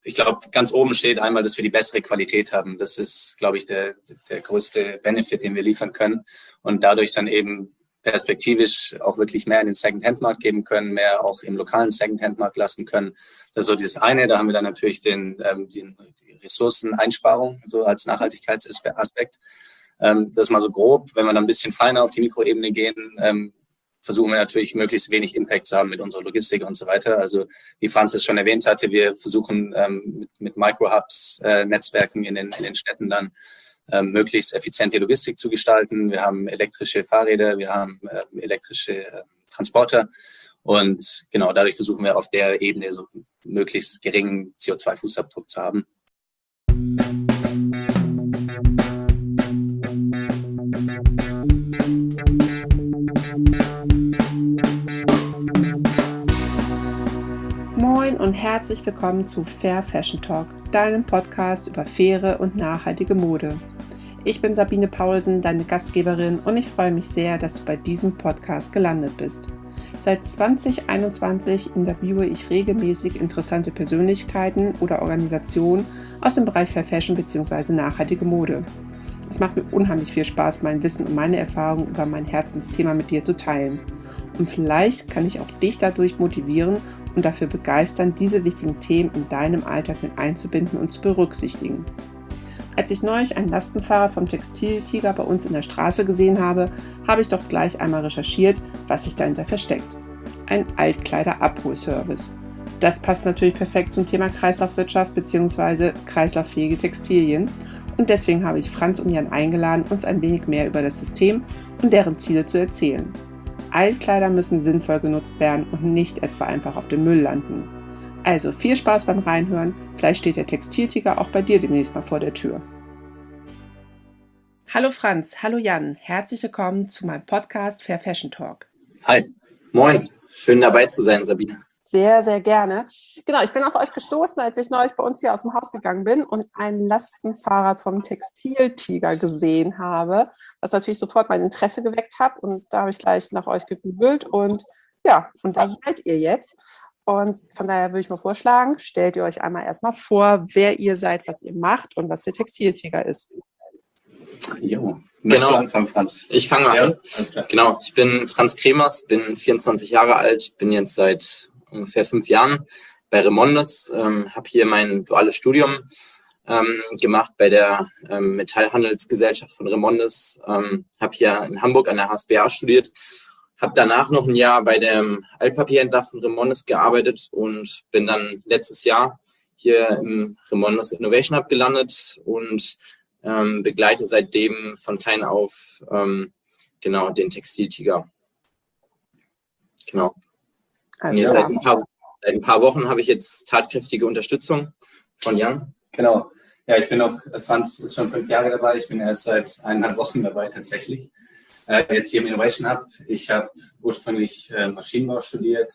ich glaube, ganz oben steht einmal, dass wir die bessere Qualität haben. Das ist, glaube ich, der größte Benefit, den wir liefern können und dadurch dann eben perspektivisch auch wirklich mehr in den Second-Hand-Markt geben können, mehr auch im lokalen Second-Hand-Markt lassen können. Das ist so dieses eine. Da haben wir dann natürlich die Ressourceneinsparung so als Nachhaltigkeitsaspekt. Das ist mal so grob. Wenn wir dann ein bisschen feiner auf die Mikroebene gehen, versuchen wir natürlich möglichst wenig Impact zu haben mit unserer Logistik und so weiter. Also wie Franz es schon erwähnt hatte, wir versuchen mit Micro-Hubs, Netzwerken in den Städten dann möglichst effiziente Logistik zu gestalten. Wir haben elektrische Fahrräder, wir haben elektrische Transporter und genau dadurch versuchen wir auf der Ebene so möglichst geringen CO2-Fußabdruck zu haben. Moin und herzlich willkommen zu Fair Fashion Talk, deinem Podcast über faire und nachhaltige Mode. Ich bin Sabine Paulsen, deine Gastgeberin und ich freue mich sehr, dass du bei diesem Podcast gelandet bist. Seit 2021 interviewe ich regelmäßig interessante Persönlichkeiten oder Organisationen aus dem Bereich Fair Fashion bzw. nachhaltige Mode. Es macht mir unheimlich viel Spaß, mein Wissen und meine Erfahrungen über mein Herzensthema mit dir zu teilen. Und vielleicht kann ich auch dich dadurch motivieren und dafür begeistern, diese wichtigen Themen in deinem Alltag mit einzubinden und zu berücksichtigen. Als ich neulich einen Lastenfahrer vom Textiltiger bei uns in der Straße gesehen habe, habe ich doch gleich einmal recherchiert, was sich dahinter versteckt. Ein Altkleider-Abholservice. Das passt natürlich perfekt zum Thema Kreislaufwirtschaft bzw. kreislauffähige Textilien. Und deswegen habe ich Franz und Jan eingeladen, uns ein wenig mehr über das System und deren Ziele zu erzählen. Altkleider müssen sinnvoll genutzt werden und nicht etwa einfach auf dem Müll landen. Also viel Spaß beim Reinhören, vielleicht steht der Textiltiger auch bei dir demnächst mal vor der Tür. Hallo Franz, hallo Jan, herzlich willkommen zu meinem Podcast Fair Fashion Talk. Hi, moin, schön dabei zu sein, Sabine. Sehr, sehr gerne. Genau, ich bin auf euch gestoßen, als ich neulich bei uns hier aus dem Haus gegangen bin und ein Lastenfahrrad vom Textiltiger gesehen habe, was natürlich sofort mein Interesse geweckt hat. Und da habe ich gleich nach euch gegoogelt und ja, und da seid ihr jetzt. Und von daher würde ich mal vorschlagen, stellt ihr euch einmal erstmal vor, wer ihr seid, was ihr macht und was der Textiltiger ist. Jo, genau. Du anfangen, Franz? Ich fange mal an. Alles klar. Genau, ich bin Franz Kremers, bin 24 Jahre alt, bin jetzt seit ungefähr 5 Jahren bei Remondes, habe hier mein duales Studium gemacht bei der Metallhandelsgesellschaft von Remondes, habe hier in Hamburg an der HSBA studiert, habe danach noch ein Jahr bei dem Altpapierhändler von Remondes gearbeitet und bin dann letztes Jahr hier im Remondes Innovation Hub gelandet und begleite seitdem von klein auf genau den Textiltiger. Genau. Also jetzt seit ein paar Wochen habe ich jetzt tatkräftige Unterstützung von Jan. Genau. Ja, ich bin auch, Franz ist schon 5 Jahre dabei. Ich bin erst seit 1,5 Wochen dabei tatsächlich. Jetzt hier im Innovation Hub. Ich habe ursprünglich Maschinenbau studiert.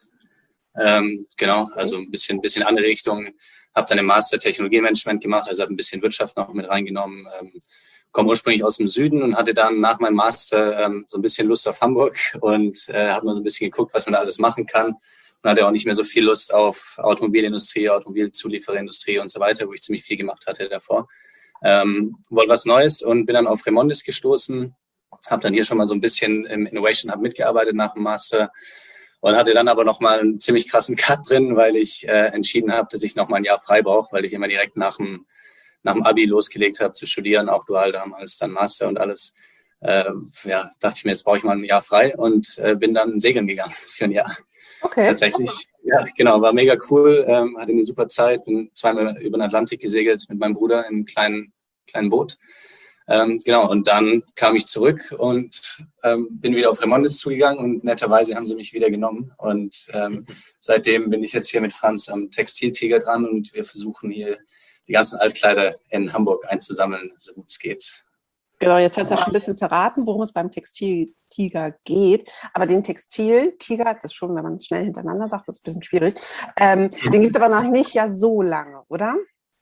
Genau, also ein bisschen andere Richtung. Habe dann im Master Technologiemanagement gemacht, also habe ein bisschen Wirtschaft noch mit reingenommen. Komme ursprünglich aus dem Süden und hatte dann nach meinem Master so ein bisschen Lust auf Hamburg und habe mal so ein bisschen geguckt, was man da alles machen kann. Und hatte auch nicht mehr so viel Lust auf Automobilindustrie, Automobilzuliefererindustrie und so weiter, wo ich ziemlich viel gemacht hatte davor. Wollte was Neues und bin dann auf Remondes gestoßen. Habe dann hier schon mal so ein bisschen im Innovation Hub mitgearbeitet nach dem Master und hatte dann aber nochmal einen ziemlich krassen Cut drin, weil ich entschieden habe, dass ich nochmal ein Jahr frei brauche, weil ich immer direkt nach dem Abi losgelegt habe zu studieren, auch dual damals, dann Master und alles. Dachte ich mir, jetzt brauche ich mal ein Jahr frei und bin dann segeln gegangen für ein Jahr. Okay. Tatsächlich, ja, genau, war mega cool, hatte eine super Zeit, bin 2-mal über den Atlantik gesegelt mit meinem Bruder in einem kleinen Boot. Genau, und dann kam ich zurück und bin wieder auf Remondes zugegangen und netterweise haben sie mich wieder genommen. Und seitdem bin ich jetzt hier mit Franz am Textiltiger dran und wir versuchen hier die ganzen Altkleider in Hamburg einzusammeln, so gut es geht. Genau, jetzt hast du ja schon ein bisschen verraten, worum es beim Textiltiger geht. Aber den Textiltiger, das ist schon, wenn man es schnell hintereinander sagt, das ist ein bisschen schwierig. Den gibt es aber noch nicht ja so lange, oder?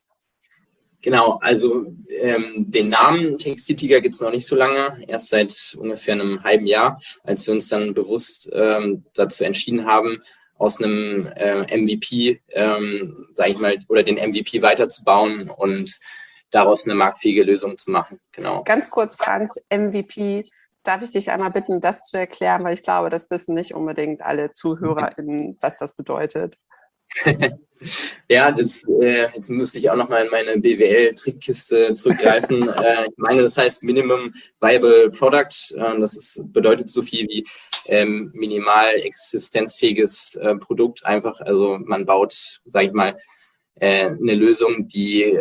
Genau, also den Namen Textiltiger gibt es noch nicht so lange, erst seit ungefähr einem halben Jahr, als wir uns dann bewusst dazu entschieden haben, aus einem MVP, sage ich mal, oder den MVP weiterzubauen und daraus eine marktfähige Lösung zu machen. Genau. Ganz kurz, Franz, MVP. Darf ich dich einmal bitten, das zu erklären, weil ich glaube, das wissen nicht unbedingt alle ZuhörerInnen, was das bedeutet. Ja, jetzt müsste ich auch nochmal in meine BWL-Trickkiste zurückgreifen. Ich meine, das heißt Minimum Viable Product. Bedeutet so viel wie minimal existenzfähiges Produkt einfach. Also man baut, sage ich mal, eine Lösung, die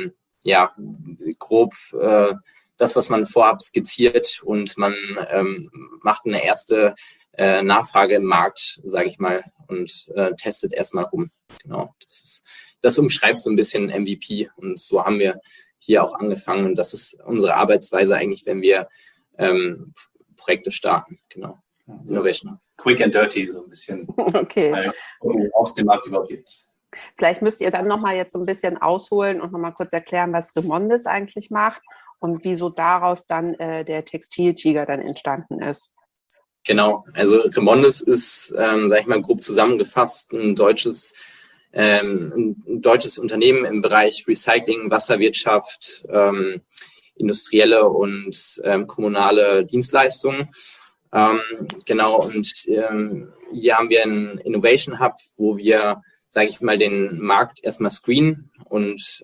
grob das, was man vorab skizziert, und man macht eine erste Nachfrage im Markt, sage ich mal, und testet erstmal rum. Genau, das umschreibt so ein bisschen MVP, und so haben wir hier auch angefangen, und das ist unsere Arbeitsweise eigentlich, wenn wir Projekte starten. Genau, Innovation. Quick and dirty, so ein bisschen. Okay. Weil es den Markt überhaupt gibt. Vielleicht müsst ihr dann nochmal jetzt so ein bisschen ausholen und nochmal kurz erklären, was Remondis eigentlich macht und wieso daraus dann der Textiltiger dann entstanden ist. Genau, also Remondis ist, sage ich mal, grob zusammengefasst ein deutsches Unternehmen im Bereich Recycling, Wasserwirtschaft, industrielle und kommunale Dienstleistungen. Genau, und hier haben wir einen Innovation Hub, wo wir, sage ich mal, den Markt erstmal screenen und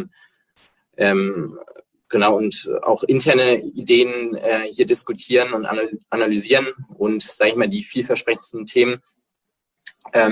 genau, und auch interne Ideen hier diskutieren und analysieren und, sage ich mal, die vielversprechendsten Themen, da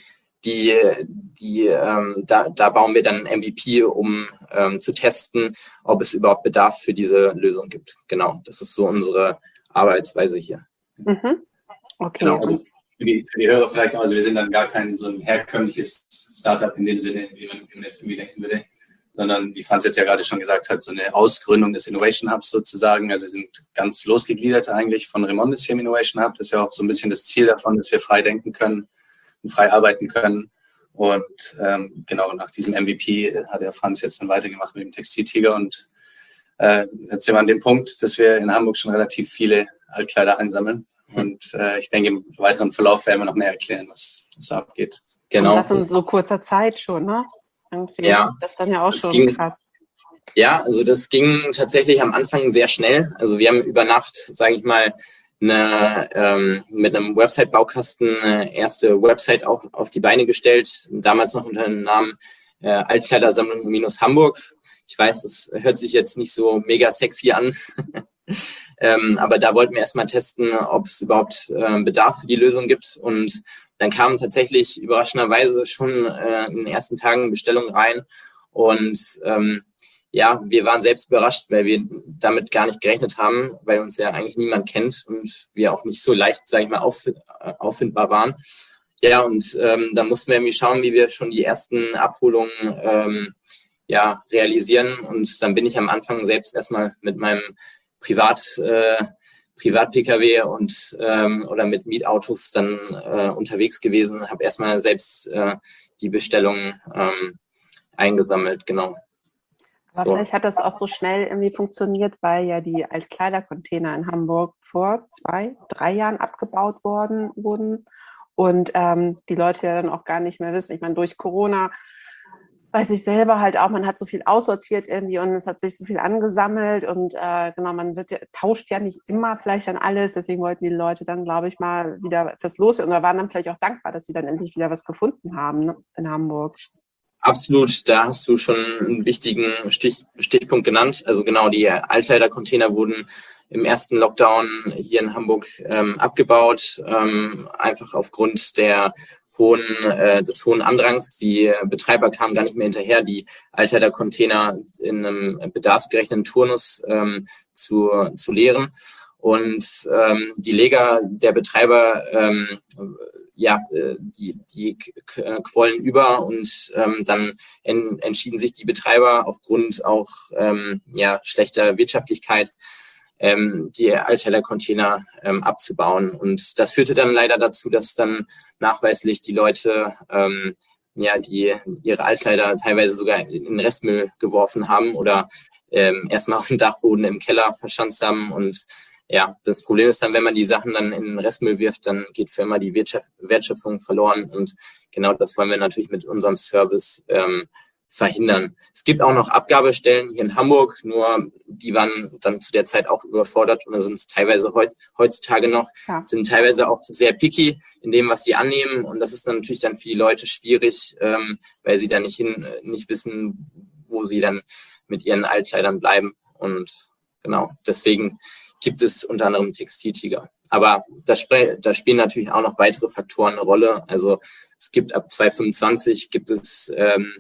bauen wir dann MVP, um zu testen, ob es überhaupt Bedarf für diese Lösung gibt. Genau, das ist so unsere Arbeitsweise hier. Mhm. Okay. Genau, also für die Hörer vielleicht auch, also wir sind dann gar kein so ein herkömmliches Startup in dem Sinne, wie man jetzt irgendwie denken würde, sondern, wie Franz jetzt ja gerade schon gesagt hat, so eine Ausgründung des Innovation Hubs sozusagen. Also wir sind ganz losgegliedert eigentlich von Remondis hier im Innovation Hub. Das ist ja auch so ein bisschen das Ziel davon, dass wir frei denken können und frei arbeiten können. Und genau, nach diesem MVP hat der Franz jetzt dann weitergemacht mit dem Textiltiger. Und jetzt sind wir an dem Punkt, dass wir in Hamburg schon relativ viele Altkleider einsammeln. Und ich denke, im weiteren Verlauf werden wir noch mehr erklären, was abgeht. Genau. Und das in so kurzer Zeit schon, ne? Irgendwie. Ja, das ist dann ja auch schon krass. Ja, also das ging tatsächlich am Anfang sehr schnell. Also wir haben über Nacht, sage ich mal, mit einem Website-Baukasten eine erste Website auch auf die Beine gestellt. Damals noch unter dem Namen Altkleidersammlung-Hamburg. Ich weiß, das hört sich jetzt nicht so mega sexy an. Aber da wollten wir erstmal testen, ob es überhaupt Bedarf für die Lösung gibt. Und dann kamen tatsächlich überraschenderweise schon in den ersten Tagen Bestellungen rein. Und wir waren selbst überrascht, weil wir damit gar nicht gerechnet haben, weil uns ja eigentlich niemand kennt und wir auch nicht so leicht, sage ich mal, auffindbar waren. Ja, und dann mussten wir irgendwie schauen, wie wir schon die ersten Abholungen realisieren. Und dann bin ich am Anfang selbst erstmal mit meinem Privat-Pkw und oder mit Mietautos dann unterwegs gewesen, habe erstmal selbst die Bestellungen eingesammelt, genau. Aber vielleicht hat das auch so schnell irgendwie funktioniert, weil ja die Altkleidercontainer in Hamburg vor 2-3 Jahren abgebaut wurden und die Leute ja dann auch gar nicht mehr wissen. Ich meine, durch Corona weiß ich selber halt auch, man hat so viel aussortiert irgendwie und es hat sich so viel angesammelt und genau, man tauscht ja nicht immer vielleicht dann alles, deswegen wollten die Leute dann, glaube ich, mal wieder etwas loswerden oder waren dann vielleicht auch dankbar, dass sie dann endlich wieder was gefunden haben, ne, in Hamburg. Absolut, da hast du schon einen wichtigen Stichpunkt genannt. Also genau, die Altkleidercontainer wurden im ersten Lockdown hier in Hamburg abgebaut, einfach aufgrund des hohen Andrangs. Die Betreiber kamen gar nicht mehr hinterher, die Altkleidercontainer in einem bedarfsgerechten Turnus zu leeren. Und die Leger der Betreiber die quollen über und dann entschieden sich die Betreiber aufgrund auch schlechter Wirtschaftlichkeit die Altkleidercontainer abzubauen. Und das führte dann leider dazu, dass dann nachweislich die Leute die ihre Altkleider teilweise sogar in den Restmüll geworfen haben oder erstmal auf den Dachboden im Keller verschanzt haben und ja, das Problem ist dann, wenn man die Sachen dann in den Restmüll wirft, dann geht für immer die Wertschöpfung verloren. Und genau das wollen wir natürlich mit unserem Service verhindern. Es gibt auch noch Abgabestellen hier in Hamburg, nur die waren dann zu der Zeit auch überfordert und da sind es teilweise heutzutage noch, sind teilweise auch sehr picky in dem, was sie annehmen. Und das ist dann natürlich dann für die Leute schwierig, weil sie dann nicht wissen, wo sie dann mit ihren Altkleidern bleiben. Und genau, deswegen gibt es unter anderem Textiltiger. Aber da spielen natürlich auch noch weitere Faktoren eine Rolle. Also es gibt ab 2025 gibt es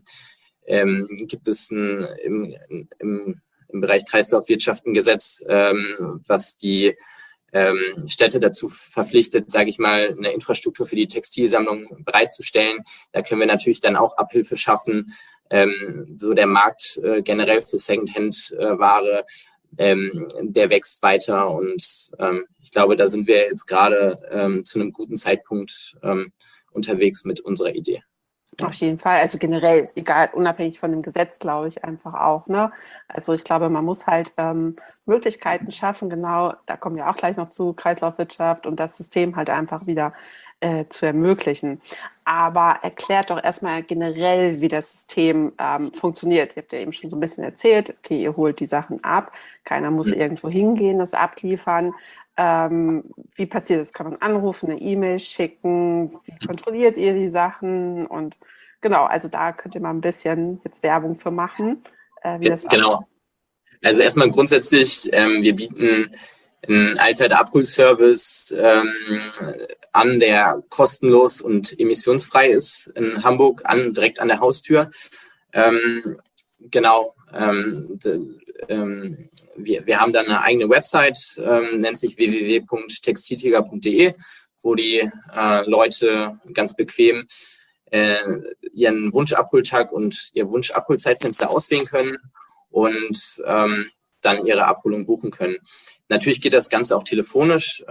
im Bereich Kreislaufwirtschaft ein Gesetz, was die Städte dazu verpflichtet, sage ich mal, eine Infrastruktur für die Textilsammlung bereitzustellen. Da können wir natürlich dann auch Abhilfe schaffen. So der Markt generell für Secondhand-Ware, der wächst weiter und ich glaube, da sind wir jetzt gerade zu einem guten Zeitpunkt unterwegs mit unserer Idee. Auf jeden Fall, also generell, egal, unabhängig von dem Gesetz, glaube ich, einfach auch, ne? Also ich glaube, man muss halt Möglichkeiten schaffen, genau, da kommen wir auch gleich noch zu, Kreislaufwirtschaft und das System halt einfach wieder zu ermöglichen. Aber erklärt doch erstmal generell, wie das System funktioniert. Ihr habt ja eben schon so ein bisschen erzählt, okay, ihr holt die Sachen ab, keiner muss irgendwo hingehen, das abliefern. Wie passiert das? Kann man anrufen, eine E-Mail schicken? Wie kontrolliert ihr die Sachen? Und genau, also da könnt ihr mal ein bisschen jetzt Werbung für machen. Wie das genau. Also erstmal grundsätzlich, wir bieten einen Altkleiderabholservice an, der kostenlos und emissionsfrei ist in Hamburg, direkt an der Haustür. Genau. Wir haben dann eine eigene Website, nennt sich www.textiltiger.de, wo die Leute ganz bequem ihren Wunschabholtag und ihr Wunschabholzeitfenster auswählen können und dann ihre Abholung buchen können. Natürlich geht das Ganze auch telefonisch.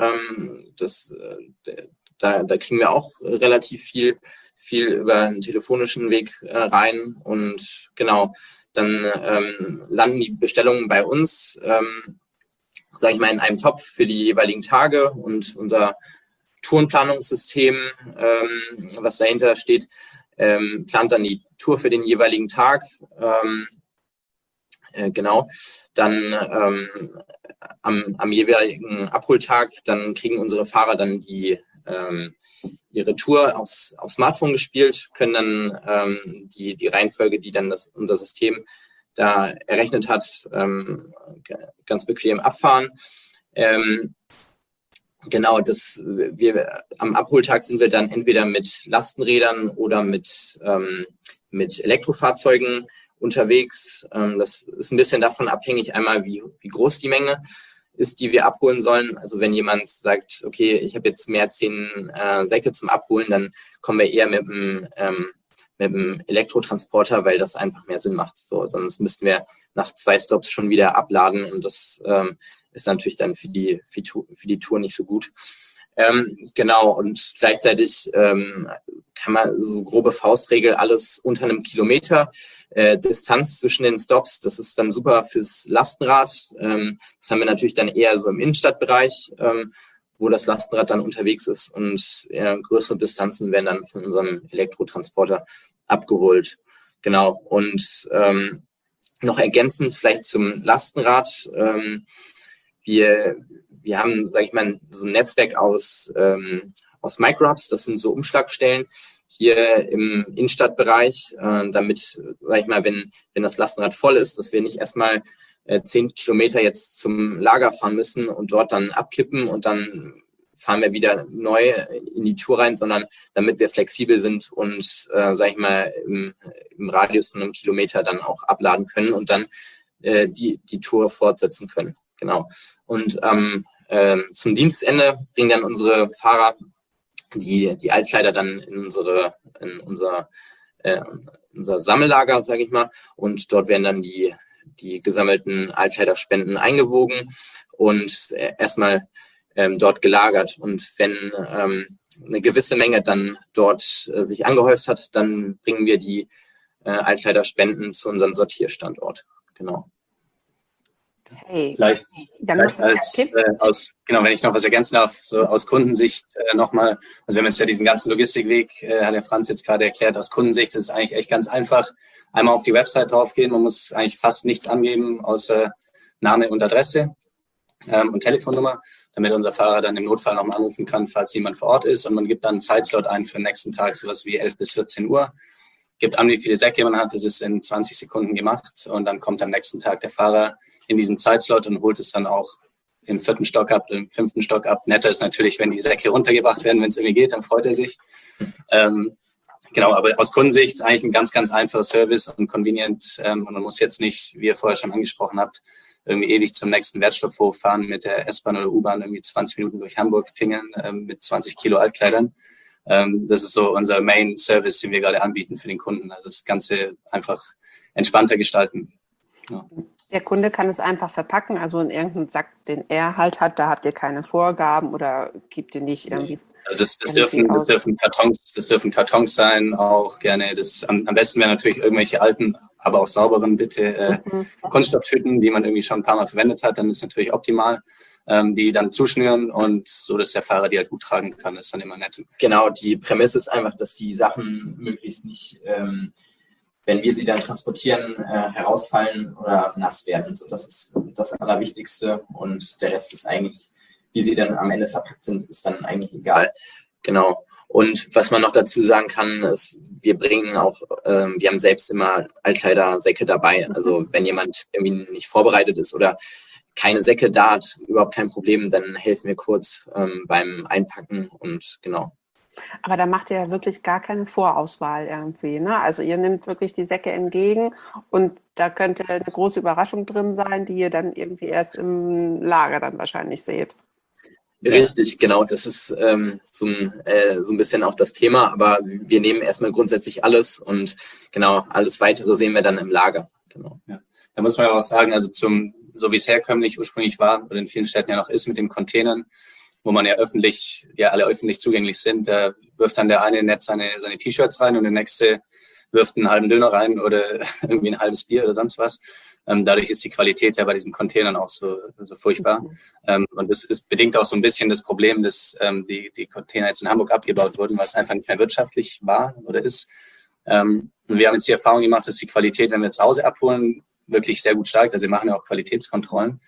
Da kriegen wir auch relativ viel über einen telefonischen Weg rein und genau. Dann landen die Bestellungen bei uns, sage ich mal, in einem Topf für die jeweiligen Tage und unser Tourenplanungssystem, was dahinter steht, plant dann die Tour für den jeweiligen Tag. Genau, dann am jeweiligen Abholtag, dann kriegen unsere Fahrer dann ihre Tour aufs Smartphone gespielt, können dann die Reihenfolge, die dann unser System da errechnet hat, ganz bequem abfahren. Genau, am Abholtag sind wir dann entweder mit Lastenrädern oder mit Elektrofahrzeugen unterwegs. Das ist ein bisschen davon abhängig, einmal wie groß die Menge ist, die wir abholen sollen. Also wenn jemand sagt, okay, ich habe jetzt mehr als 10 Säcke zum Abholen, dann kommen wir eher mit einem Elektrotransporter, weil das einfach mehr Sinn macht. So, sonst müssten wir nach 2 Stops schon wieder abladen und das ist natürlich dann für die Tour nicht so gut. Genau, und gleichzeitig kann man so grobe Faustregel alles unter einem Kilometer Distanz zwischen den Stops, das ist dann super fürs Lastenrad. Das haben wir natürlich dann eher so im Innenstadtbereich, wo das Lastenrad dann unterwegs ist und größere Distanzen werden dann von unserem Elektrotransporter abgeholt. Genau, und noch ergänzend vielleicht zum Lastenrad. Wir haben, sage ich mal, so ein Netzwerk aus Microhubs, das sind so Umschlagstellen hier im Innenstadtbereich, damit, sage ich mal, wenn das Lastenrad voll ist, dass wir nicht erstmal 10 Kilometer jetzt zum Lager fahren müssen und dort dann abkippen und dann fahren wir wieder neu in die Tour rein, sondern damit wir flexibel sind und, sage ich mal, im Radius von einem Kilometer dann auch abladen können und dann die Tour fortsetzen können. Genau. Und zum Dienstende bringen dann unsere Fahrer die Altkleider dann in unser Sammellager, sage ich mal, und dort werden dann die gesammelten Altkleiderspenden eingewogen und erstmal dort gelagert. Und wenn eine gewisse Menge dann dort sich angehäuft hat, dann bringen wir die Altkleiderspenden zu unserem Sortierstandort. Genau. Hey, vielleicht wenn ich noch was ergänzen darf, so aus Kundensicht nochmal, also wir haben jetzt ja diesen ganzen Logistikweg, hat der Franz jetzt gerade erklärt, aus Kundensicht ist es eigentlich echt ganz einfach. Einmal auf die Website draufgehen, man muss eigentlich fast nichts angeben, außer Name und Adresse und Telefonnummer, damit unser Fahrer dann im Notfall nochmal anrufen kann, falls jemand vor Ort ist, und man gibt dann einen Zeitslot ein für den nächsten Tag, sowas wie 11 bis 14 Uhr. Gibt an, wie viele Säcke man hat, das ist in 20 Sekunden gemacht, und dann kommt am nächsten Tag der Fahrer in diesem Zeitslot und holt es dann auch im 4. Stock ab, im 5. Stock ab. Netter ist natürlich, wenn die Säcke runtergebracht werden, wenn es irgendwie geht, dann freut er sich. Genau, aber aus Kundensicht ist eigentlich ein ganz, ganz einfacher Service und convenient, und man muss jetzt nicht, wie ihr vorher schon angesprochen habt, irgendwie ewig zum nächsten Wertstoffhof fahren mit der S-Bahn oder U-Bahn, irgendwie 20 Minuten durch Hamburg tingeln mit 20 Kilo Altkleidern. Das ist so unser Main Service, den wir gerade anbieten für den Kunden. Also das Ganze einfach entspannter gestalten. Ja. Der Kunde kann es einfach verpacken, also in irgendeinen Sack, den er halt hat, da habt ihr keine Vorgaben oder gibt ihr nicht irgendwie. Also das dürfen Kartons sein, auch gerne. Am besten wären natürlich irgendwelche alten, aber auch sauberen, bitte Kunststofftüten, die man irgendwie schon ein paar Mal verwendet hat. Dann ist natürlich optimal. Die dann zuschnüren und so, dass der Fahrer die halt gut tragen kann, ist dann immer nett. Genau, die Prämisse ist einfach, dass die Sachen möglichst nicht, wenn wir sie dann transportieren, herausfallen oder nass werden. So, das ist das Allerwichtigste, und der Rest ist eigentlich, wie sie dann am Ende verpackt sind, ist dann eigentlich egal. Genau. Und was man noch dazu sagen kann, ist, wir haben selbst immer Altkleidersäcke dabei. Also wenn jemand irgendwie nicht vorbereitet ist oder keine Säcke da hat, überhaupt kein Problem, dann helfen wir kurz beim Einpacken, und genau. Aber da macht ihr ja wirklich gar keine Vorauswahl irgendwie, ne? Also ihr nehmt wirklich die Säcke entgegen, und da könnte eine große Überraschung drin sein, die ihr dann irgendwie erst im Lager dann wahrscheinlich seht. Richtig, genau. Das ist so ein bisschen auch das Thema, aber wir nehmen erstmal grundsätzlich alles, und genau, alles Weitere sehen wir dann im Lager. Genau. Ja. Da muss man ja auch sagen, also so wie es herkömmlich ursprünglich war oder in vielen Städten ja noch ist mit den Containern, wo man ja alle öffentlich zugänglich sind, da wirft dann der eine nett seine T-Shirts rein und der nächste wirft einen halben Döner rein oder irgendwie ein halbes Bier oder sonst was. Dadurch ist die Qualität ja bei diesen Containern auch so furchtbar. Und das ist bedingt auch so ein bisschen das Problem, dass die Container jetzt in Hamburg abgebaut wurden, weil es einfach nicht mehr wirtschaftlich war oder ist. Und wir haben jetzt die Erfahrung gemacht, dass die Qualität, wenn wir zu Hause abholen, wirklich sehr gut steigt. Also wir machen ja auch Qualitätskontrollen.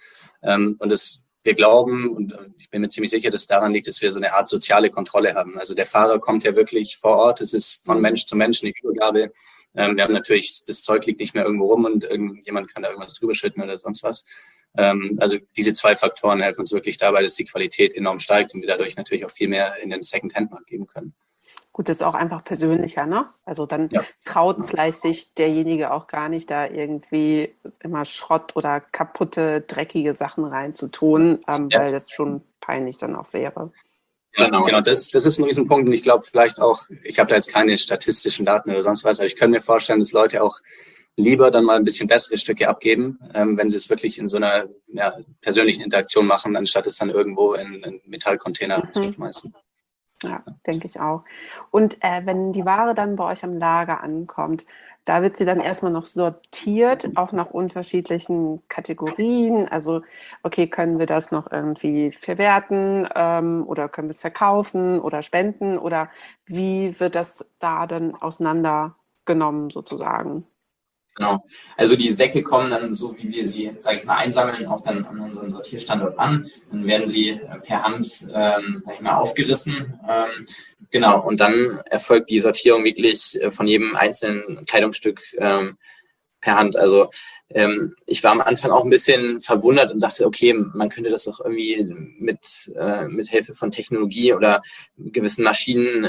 Wir glauben, und ich bin mir ziemlich sicher, dass daran liegt, dass wir so eine Art soziale Kontrolle haben. Also der Fahrer kommt ja wirklich vor Ort. Es ist von Mensch zu Mensch eine Übergabe. Wir haben natürlich, das Zeug liegt nicht mehr irgendwo rum und irgendjemand kann da irgendwas drüber schütten oder sonst was. Also diese 2 Faktoren helfen uns wirklich dabei, dass die Qualität enorm steigt und wir dadurch natürlich auch viel mehr in den Second-Hand-Markt geben können. Gut, das ist auch einfach persönlicher, ne? Also dann traut vielleicht sich derjenige auch gar nicht, da irgendwie immer Schrott oder kaputte, dreckige Sachen reinzutun, weil das schon peinlich dann auch wäre. Ja, genau, das ist ein Riesenpunkt, und ich glaube vielleicht auch, ich habe da jetzt keine statistischen Daten oder sonst was, aber ich könnte mir vorstellen, dass Leute auch lieber dann mal ein bisschen bessere Stücke abgeben, wenn sie es wirklich in so einer persönlichen Interaktion machen, anstatt es dann irgendwo in einen Metallcontainer zu schmeißen. Ja, denke ich auch. Und wenn die Ware dann bei euch am Lager ankommt, da wird sie dann erstmal noch sortiert, auch nach unterschiedlichen Kategorien. Also, okay, können wir das noch irgendwie verwerten oder können wir es verkaufen oder spenden? Oder wie wird das da dann auseinandergenommen sozusagen? Genau. Also die Säcke kommen dann, so wie wir sie, sage ich mal, einsammeln, auch dann an unserem Sortierstandort an. Dann werden sie per Hand, aufgerissen. Genau. Und dann erfolgt die Sortierung wirklich von jedem einzelnen Kleidungsstück per Hand. Also ich war am Anfang auch ein bisschen verwundert und dachte, okay, man könnte das doch irgendwie mit Hilfe von Technologie oder gewissen Maschinen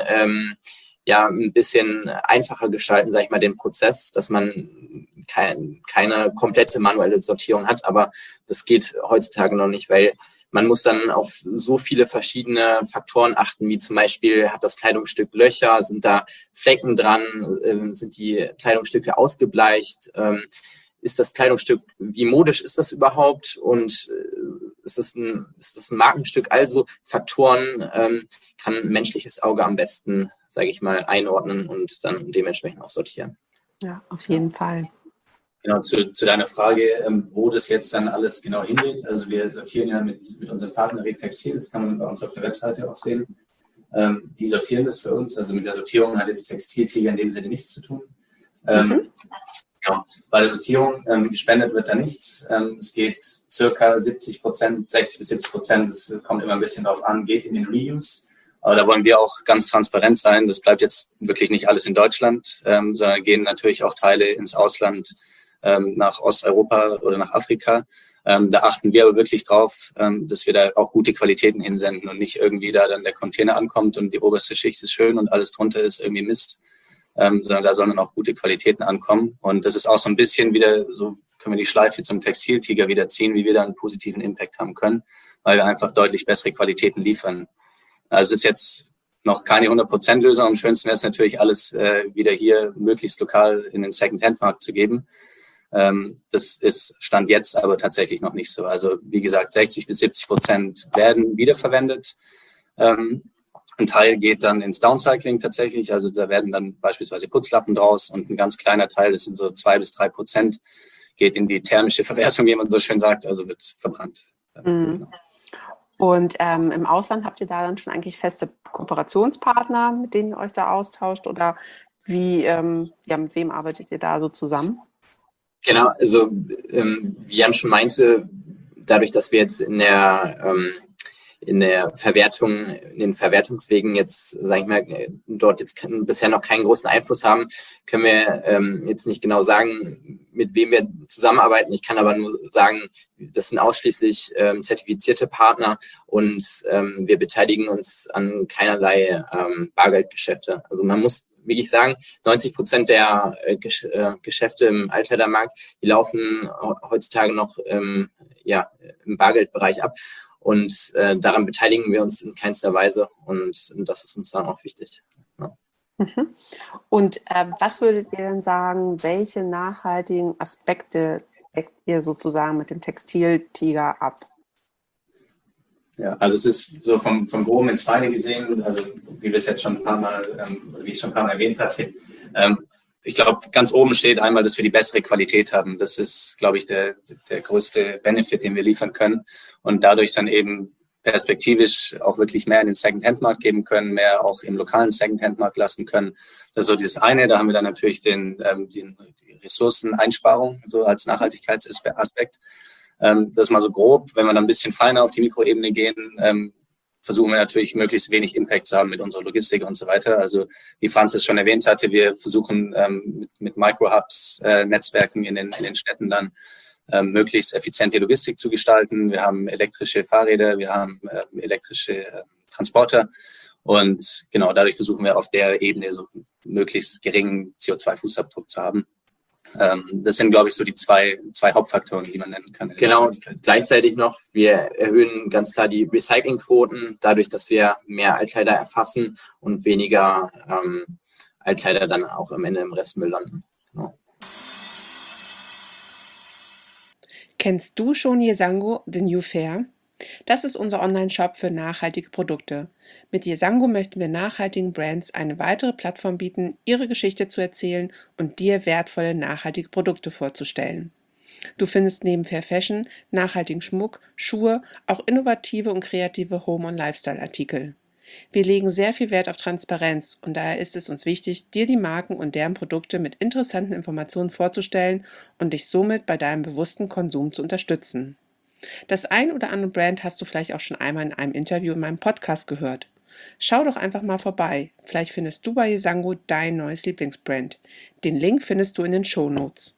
ein bisschen einfacher gestalten, sage ich mal, den Prozess, dass man keine komplette manuelle Sortierung hat. Aber das geht heutzutage noch nicht, weil man muss dann auf so viele verschiedene Faktoren achten, wie zum Beispiel, hat das Kleidungsstück Löcher, sind da Flecken dran, sind die Kleidungsstücke ausgebleicht, ist das Kleidungsstück, wie modisch ist das überhaupt und ist das ein Markenstück? Also Faktoren kann ein menschliches Auge am besten, sage ich mal, einordnen und dann dementsprechend auch sortieren. Ja, auf jeden Fall. Genau, zu deiner Frage, wo das jetzt dann alles genau hingeht. Also wir sortieren ja mit unserem Partner Retextil, das kann man bei uns auf der Webseite auch sehen. Die sortieren das für uns. Also mit der Sortierung hat jetzt Textiltiger in dem Sinne nichts zu tun. Genau. Bei der Sortierung gespendet wird da nichts. Es geht circa 60% bis 70%, das kommt immer ein bisschen drauf an, geht in den Reuse. Aber da wollen wir auch ganz transparent sein. Das bleibt jetzt wirklich nicht alles in Deutschland, sondern gehen natürlich auch Teile ins Ausland, nach Osteuropa oder nach Afrika. Da achten wir aber wirklich drauf, dass wir da auch gute Qualitäten hinsenden und nicht irgendwie da dann der Container ankommt und die oberste Schicht ist schön und alles drunter ist irgendwie Mist, sondern da sollen dann auch gute Qualitäten ankommen. Und das ist auch so ein bisschen wieder, so können wir die Schleife zum Textiltiger wieder ziehen, wie wir da einen positiven Impact haben können, weil wir einfach deutlich bessere Qualitäten liefern. Also es ist jetzt noch keine 100%-Lösung. Am schönsten wäre es natürlich, alles wieder hier möglichst lokal in den Second-Hand-Markt zu geben. Das ist Stand jetzt aber tatsächlich noch nicht so. Also wie gesagt, 60 bis 70% werden wiederverwendet. Ein Teil geht dann ins Downcycling tatsächlich. Also da werden dann beispielsweise Putzlappen draus und ein ganz kleiner Teil, das sind so 2 bis 3%, geht in die thermische Verwertung, wie man so schön sagt, also wird verbrannt. Genau. Und im Ausland habt ihr da dann schon eigentlich feste Kooperationspartner, mit denen ihr euch da austauscht? Oder wie, mit wem arbeitet ihr da so zusammen? Genau, also wie Jan schon meinte, dadurch, dass wir jetzt in der Verwertung, in den Verwertungswegen jetzt, sage ich mal, dort jetzt bisher noch keinen großen Einfluss haben, können wir jetzt nicht genau sagen, mit wem wir zusammenarbeiten. Ich kann aber nur sagen, das sind ausschließlich zertifizierte Partner und wir beteiligen uns an keinerlei Bargeldgeschäfte. Also man muss wirklich sagen, 90% der Geschäfte im Altkleidermarkt, die laufen heutzutage noch im Bargeldbereich ab. Und daran beteiligen wir uns in keinster Weise und das ist uns dann auch wichtig. Ja. Und was würdet ihr denn sagen, welche nachhaltigen Aspekte deckt ihr sozusagen mit dem Textiltiger ab? Ja, also es ist so vom Groben ins Feine gesehen, also wie wir es jetzt schon ein paar Mal, wie ich schon ein paar Mal erwähnt hatte. Ich glaube, ganz oben steht einmal, dass wir die bessere Qualität haben. Das ist, glaube ich, der größte Benefit, den wir liefern können und dadurch dann eben perspektivisch auch wirklich mehr in den Second-Hand-Markt geben können, mehr auch im lokalen Second-Hand-Markt lassen können. Das ist so dieses eine. Da haben wir dann natürlich die Ressourceneinsparung so als Nachhaltigkeitsaspekt. Das ist mal so grob. Wenn wir dann ein bisschen feiner auf die Mikroebene gehen, versuchen wir natürlich möglichst wenig Impact zu haben mit unserer Logistik und so weiter. Also wie Franz es schon erwähnt hatte, wir versuchen mit Micro-Hubs, Netzwerken in den Städten dann möglichst effiziente Logistik zu gestalten. Wir haben elektrische Fahrräder, wir haben elektrische Transporter und genau dadurch versuchen wir auf der Ebene so möglichst geringen CO2-Fußabdruck zu haben. Das sind, glaube ich, so die zwei Hauptfaktoren, die man nennen kann. Genau, gleichzeitig noch, wir erhöhen ganz klar die Recyclingquoten, dadurch, dass wir mehr Altkleider erfassen und weniger Altkleider dann auch am Ende im Restmüll landen. Genau. Kennst du schon Yesango, The New Fair? Das ist unser Online-Shop für nachhaltige Produkte. Mit Yesango möchten wir nachhaltigen Brands eine weitere Plattform bieten, ihre Geschichte zu erzählen und dir wertvolle nachhaltige Produkte vorzustellen. Du findest neben Fair Fashion, nachhaltigen Schmuck, Schuhe, auch innovative und kreative Home- und Lifestyle-Artikel. Wir legen sehr viel Wert auf Transparenz und daher ist es uns wichtig, dir die Marken und deren Produkte mit interessanten Informationen vorzustellen und dich somit bei deinem bewussten Konsum zu unterstützen. Das ein oder andere Brand hast du vielleicht auch schon einmal in einem Interview in meinem Podcast gehört. Schau doch einfach mal vorbei. Vielleicht findest du bei Yesango dein neues Lieblingsbrand. Den Link findest du in den Shownotes.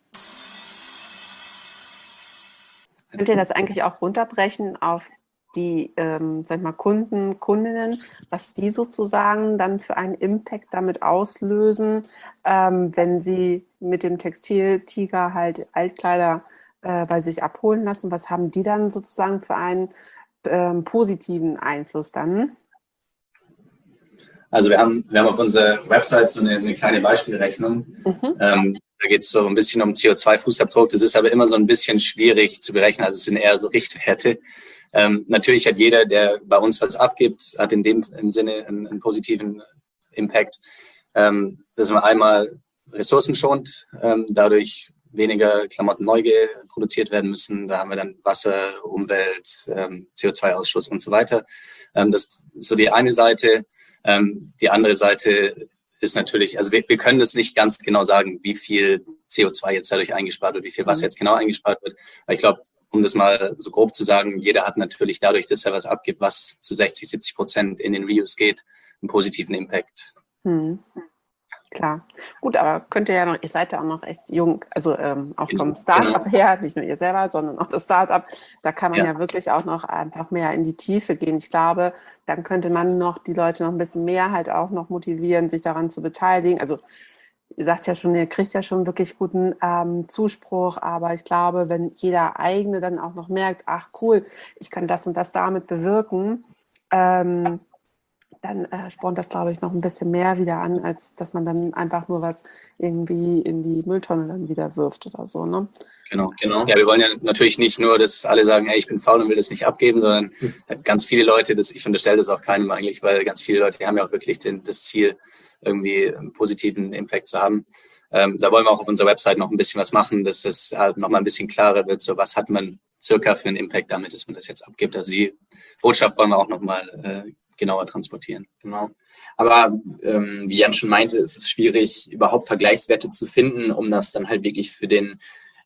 Könnt ihr das eigentlich auch runterbrechen auf die Kunden, Kundinnen, was die sozusagen dann für einen Impact damit auslösen, wenn sie mit dem Textiltiger halt Altkleider bei sich abholen lassen? Was haben die dann sozusagen für einen positiven Einfluss dann? Also wir haben auf unserer Website so eine kleine Beispielrechnung. Da geht es so ein bisschen um CO2-Fußabdruck. Das ist aber immer so ein bisschen schwierig zu berechnen. Also es sind eher so Richtwerte. Natürlich hat jeder, der bei uns was abgibt, hat in dem Sinne einen positiven Impact. Dass man einmal ressourcenschont, dadurch weniger Klamotten neu produziert werden müssen. Da haben wir dann Wasser, Umwelt, CO2-Ausstoß und so weiter. Das ist so die eine Seite. Die andere Seite ist natürlich, also wir können das nicht ganz genau sagen, wie viel CO2 jetzt dadurch eingespart wird, wie viel Wasser jetzt genau eingespart wird. Aber ich glaube, um das mal so grob zu sagen, jeder hat natürlich dadurch, dass er was abgibt, was zu 60-70% in den Reuse geht, einen positiven Impact. Klar. Gut, aber könnt ihr ja noch, ihr seid ja auch noch echt jung, also auch vom Startup her, nicht nur ihr selber, sondern auch das Startup, da kann man ja wirklich auch noch einfach mehr in die Tiefe gehen. Ich glaube, dann könnte man noch die Leute noch ein bisschen mehr halt auch noch motivieren, sich daran zu beteiligen. Also ihr sagt ja schon, ihr kriegt ja schon wirklich guten Zuspruch, aber ich glaube, wenn jeder eigene dann auch noch merkt, ach cool, ich kann das und das damit bewirken, dann spornt das, glaube ich, noch ein bisschen mehr wieder an, als dass man dann einfach nur was irgendwie in die Mülltonne dann wieder wirft oder so, ne? Genau. Ja, wir wollen ja natürlich nicht nur, dass alle sagen, hey, ich bin faul und will das nicht abgeben, sondern ganz viele Leute, ich unterstelle das auch keinem eigentlich, weil ganz viele Leute haben ja auch wirklich das Ziel, irgendwie einen positiven Impact zu haben. Da wollen wir auch auf unserer Website noch ein bisschen was machen, dass das halt nochmal ein bisschen klarer wird, so was hat man circa für einen Impact damit, dass man das jetzt abgibt. Also die Botschaft wollen wir auch nochmal genauer transportieren. Genau. Aber wie Jan schon meinte, ist es schwierig, überhaupt Vergleichswerte zu finden, um das dann halt wirklich für den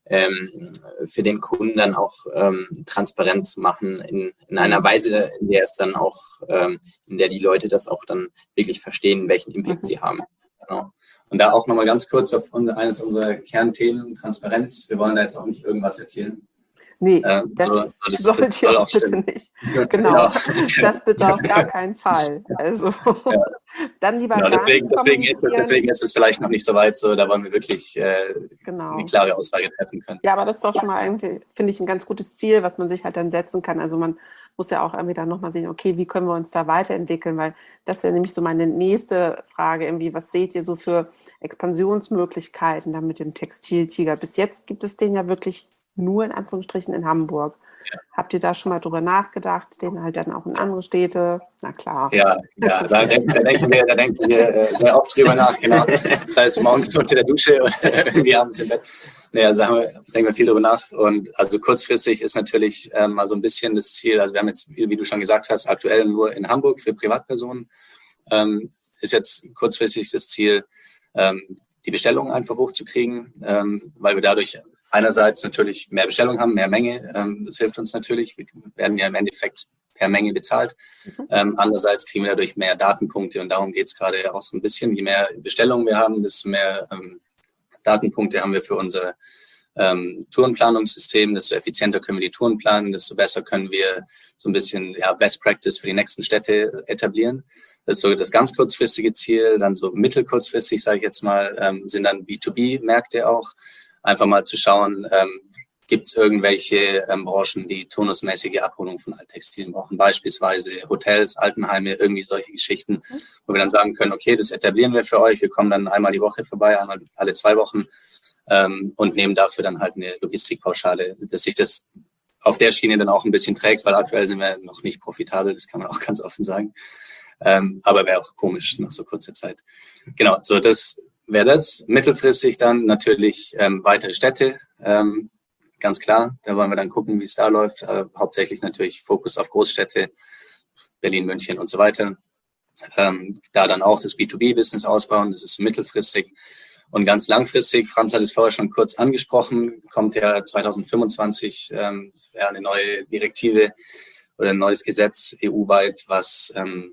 Kunden dann auch transparent zu machen in einer Weise, in der es dann auch, in der die Leute das auch dann wirklich verstehen, welchen Impact sie haben. Genau. Und da auch nochmal ganz kurz auf eines unserer Kernthemen, Transparenz. Wir wollen da jetzt auch nicht irgendwas erzählen. Nee, das sollte ihr auch bitte nicht. Genau, das bitte auf gar keinen Fall. Also dann lieber gar nicht deswegen ist es vielleicht noch nicht so weit, so da wollen wir wirklich eine klare Aussage treffen können. Ja, aber das ist doch schon mal irgendwie, finde ich, ein ganz gutes Ziel, was man sich halt dann setzen kann. Also man muss ja auch irgendwie dann nochmal sehen, okay, wie können wir uns da weiterentwickeln, weil das wäre nämlich so meine nächste Frage, irgendwie, was seht ihr so für Expansionsmöglichkeiten dann mit dem Textiltiger? Bis jetzt gibt es den ja wirklich nur in Anführungsstrichen in Hamburg. Ja. Habt ihr da schon mal drüber nachgedacht, den halt dann auch in andere Städte? Na klar. Ja, da denken wir sehr oft drüber nach, genau. Das heißt, morgens unter der Dusche und irgendwie abends im Bett. Naja, also denken wir viel drüber nach. Und also kurzfristig ist natürlich mal so ein bisschen das Ziel, also wir haben jetzt, wie du schon gesagt hast, aktuell nur in Hamburg für Privatpersonen, ist jetzt kurzfristig das Ziel, die Bestellungen einfach hochzukriegen, weil wir dadurch einerseits natürlich mehr Bestellungen haben, mehr Menge. Das hilft uns natürlich. Wir werden ja im Endeffekt per Menge bezahlt. Andererseits kriegen wir dadurch mehr Datenpunkte und darum geht es gerade auch so ein bisschen. Je mehr Bestellungen wir haben, desto mehr Datenpunkte haben wir für unser Tourenplanungssystem, desto effizienter können wir die Touren planen, desto besser können wir so ein bisschen Best Practice für die nächsten Städte etablieren. Das ist so das ganz kurzfristige Ziel. Dann so mittelkurzfristig, sage ich jetzt mal, sind dann B2B-Märkte auch. Einfach mal zu schauen, gibt es irgendwelche Branchen, die turnusmäßige Abholung von Alttextilien brauchen, beispielsweise Hotels, Altenheime, irgendwie solche Geschichten, wo wir dann sagen können, okay, das etablieren wir für euch, wir kommen dann einmal die Woche vorbei, einmal alle 2 Wochen und nehmen dafür dann halt eine Logistikpauschale, dass sich das auf der Schiene dann auch ein bisschen trägt, weil aktuell sind wir noch nicht profitabel, das kann man auch ganz offen sagen, aber wäre auch komisch nach so kurzer Zeit. Genau, so das wäre das. Mittelfristig dann natürlich weitere Städte, ganz klar. Da wollen wir dann gucken, wie es da läuft. Hauptsächlich natürlich Fokus auf Großstädte, Berlin, München und so weiter. Da dann auch das B2B-Business ausbauen, das ist mittelfristig. Und ganz langfristig, Franz hat es vorher schon kurz angesprochen, kommt ja 2025 eine neue Direktive oder ein neues Gesetz EU-weit, was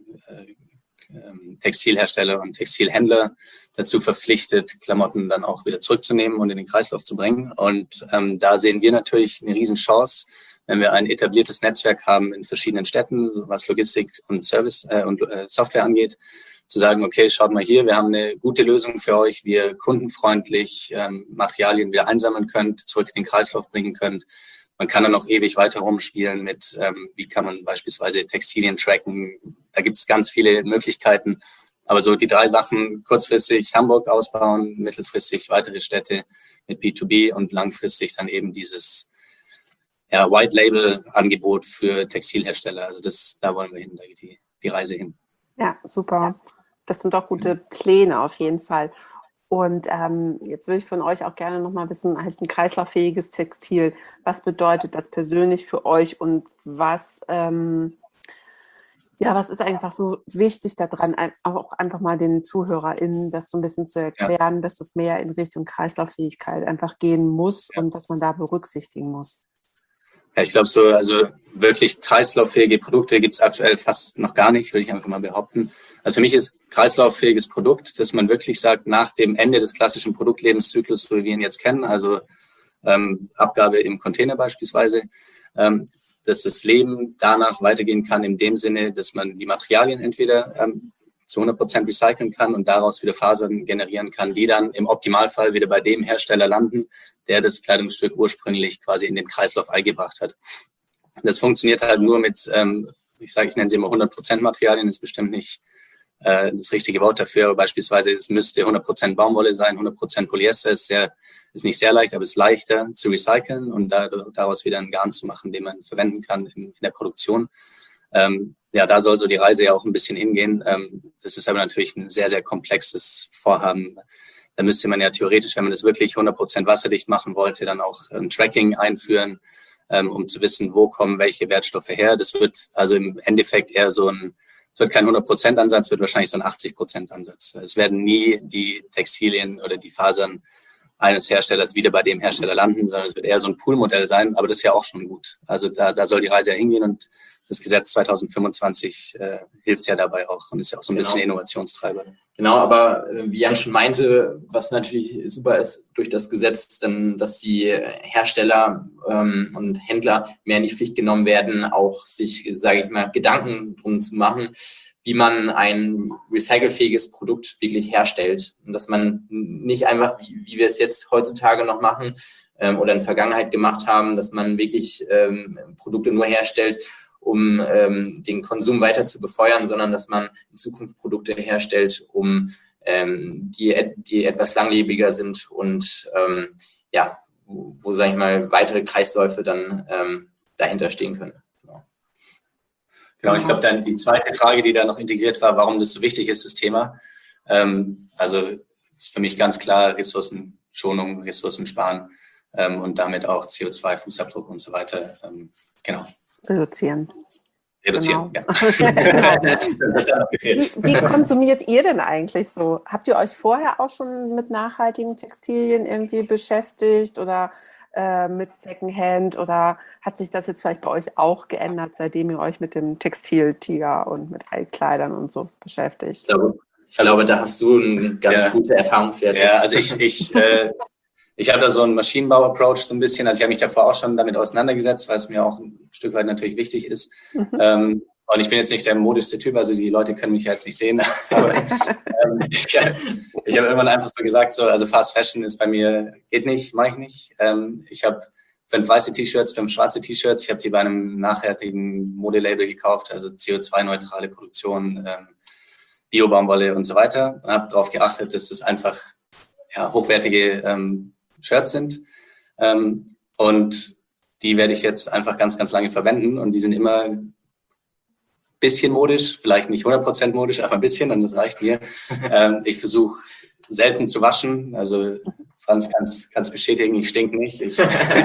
Textilhersteller und Textilhändler dazu verpflichtet, Klamotten dann auch wieder zurückzunehmen und in den Kreislauf zu bringen. Und da sehen wir natürlich eine Riesenchance, wenn wir ein etabliertes Netzwerk haben in verschiedenen Städten, was Logistik und Service und Software angeht, zu sagen, okay, schaut mal hier, wir haben eine gute Lösung für euch, wie ihr kundenfreundlich Materialien wieder einsammeln könnt, zurück in den Kreislauf bringen könnt. Man kann dann noch ewig weiter rumspielen mit, wie kann man beispielsweise Textilien tracken. Da gibt es ganz viele Möglichkeiten. Aber so die 3 Sachen, kurzfristig Hamburg ausbauen, mittelfristig weitere Städte mit B2B und langfristig dann eben dieses White-Label-Angebot für Textilhersteller. Also da wollen wir hin, da geht die Reise hin. Ja, super. Das sind doch gute Pläne auf jeden Fall. Und jetzt würde ich von euch auch gerne nochmal wissen, halt ein kreislauffähiges Textil, was bedeutet das persönlich für euch und was ist einfach so wichtig daran, auch einfach mal den ZuhörerInnen das so ein bisschen zu erklären, dass das mehr in Richtung Kreislauffähigkeit einfach gehen muss und was man da berücksichtigen muss? Ja, ich glaube so, also wirklich kreislauffähige Produkte gibt es aktuell fast noch gar nicht, würde ich einfach mal behaupten. Also für mich ist kreislauffähiges Produkt, dass man wirklich sagt, nach dem Ende des klassischen Produktlebenszyklus, so wie wir ihn jetzt kennen, also Abgabe im Container beispielsweise, dass das Leben danach weitergehen kann in dem Sinne, dass man die Materialien entweder zu 100% recyceln kann und daraus wieder Fasern generieren kann, die dann im Optimalfall wieder bei dem Hersteller landen, der das Kleidungsstück ursprünglich quasi in den Kreislauf eingebracht hat. Das funktioniert halt nur mit, ich nenne sie immer 100% Materialien, ist bestimmt nicht das richtige Wort dafür, aber beispielsweise es müsste 100% Baumwolle sein, 100% Polyester ist nicht sehr leicht, aber ist leichter zu recyceln und daraus wieder einen Garn zu machen, den man verwenden kann in der Produktion. Da soll so die Reise ja auch ein bisschen hingehen. Das ist aber natürlich ein sehr, sehr komplexes Vorhaben. Da müsste man ja theoretisch, wenn man das wirklich 100% wasserdicht machen wollte, dann auch ein Tracking einführen, um zu wissen, wo kommen welche Wertstoffe her. Das wird also im Endeffekt eher es wird kein 100% Ansatz, wird wahrscheinlich so ein 80% Ansatz. Es werden nie die Textilien oder die Fasern eines Herstellers wieder bei dem Hersteller landen, sondern es wird eher so ein Poolmodell sein, aber das ist ja auch schon gut. Also da soll die Reise ja hingehen und das Gesetz 2025 hilft ja dabei auch und ist ja auch so ein bisschen Innovationstreiber. Genau, aber wie Jan schon meinte, was natürlich super ist durch das Gesetz, dann, dass die Hersteller und Händler mehr in die Pflicht genommen werden, auch sich, sage ich mal, Gedanken drum zu machen, wie man ein recycelfähiges Produkt wirklich herstellt. Und dass man nicht einfach, wie wir es jetzt heutzutage noch machen oder in der Vergangenheit gemacht haben, dass man wirklich Produkte nur herstellt, um den Konsum weiter zu befeuern, sondern dass man in Zukunft Produkte herstellt, die etwas langlebiger sind und wo sage ich mal, weitere Kreisläufe dann dahinter stehen können. Genau, ich glaube, dann die zweite Frage, die da noch integriert war, warum das so wichtig ist, das Thema. Also ist für mich ganz klar Ressourcenschonung, Ressourcensparen und damit auch CO2-Fußabdruck und so weiter. Genau. Reduzieren, genau. Ja. Das hat noch gefehlt. Wie konsumiert ihr denn eigentlich so? Habt ihr euch vorher auch schon mit nachhaltigen Textilien irgendwie beschäftigt oder mit Secondhand oder hat sich das jetzt vielleicht bei euch auch geändert, seitdem ihr euch mit dem Textiltiger und mit Altkleidern und so beschäftigt? Ich glaube, da hast du einen ganz gute Erfahrungswerte. Ja, also ich habe da so einen Maschinenbau-Approach so ein bisschen. Also ich habe mich davor auch schon damit auseinandergesetzt, weil es mir auch ein Stück weit natürlich wichtig ist. Und ich bin jetzt nicht der modischste Typ, also die Leute können mich ja jetzt nicht sehen. Aber ich habe irgendwann einfach so gesagt, so, also Fast Fashion ist bei mir, geht nicht, mache ich nicht. Ich habe 5 weiße T-Shirts, 5 schwarze T-Shirts. Ich habe die bei einem nachhaltigen Modelabel gekauft, also CO2-neutrale Produktion, Bio-Baumwolle und so weiter. Und habe darauf geachtet, dass das einfach hochwertige Shirts sind. Und die werde ich jetzt einfach ganz, ganz lange verwenden. Und die sind immer ein bisschen modisch, vielleicht nicht 100% modisch, aber ein bisschen. Und das reicht mir. Ich versuche selten zu waschen. Also Franz kann es bestätigen, ich stink nicht. Ich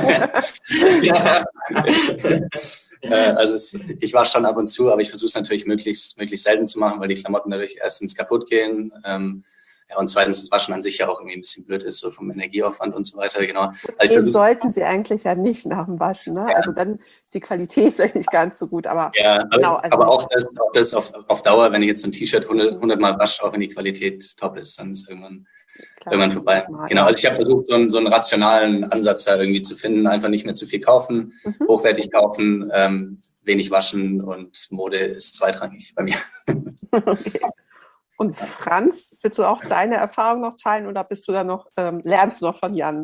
wasche schon ab und zu, aber ich versuche es natürlich möglichst selten zu machen, weil die Klamotten dadurch erstens kaputt gehen. Und zweitens, das Waschen an sich ja auch irgendwie ein bisschen blöd ist, so vom Energieaufwand und so weiter, genau. Also sollten sie eigentlich ja nicht nach dem Waschen, ne? Ja. Also dann ist die Qualität vielleicht nicht ganz so gut, aber aber auch das auf Dauer, wenn ich jetzt so ein T-Shirt 100 Mal wasche, auch wenn die Qualität top ist, dann ist irgendwann vorbei. Genau, also ich habe versucht, so einen rationalen Ansatz da irgendwie zu finden, einfach nicht mehr zu viel kaufen, hochwertig kaufen, wenig waschen und Mode ist zweitrangig bei mir. Okay. Und Franz, willst du auch deine Erfahrung noch teilen oder bist du da noch, lernst du noch von Jan?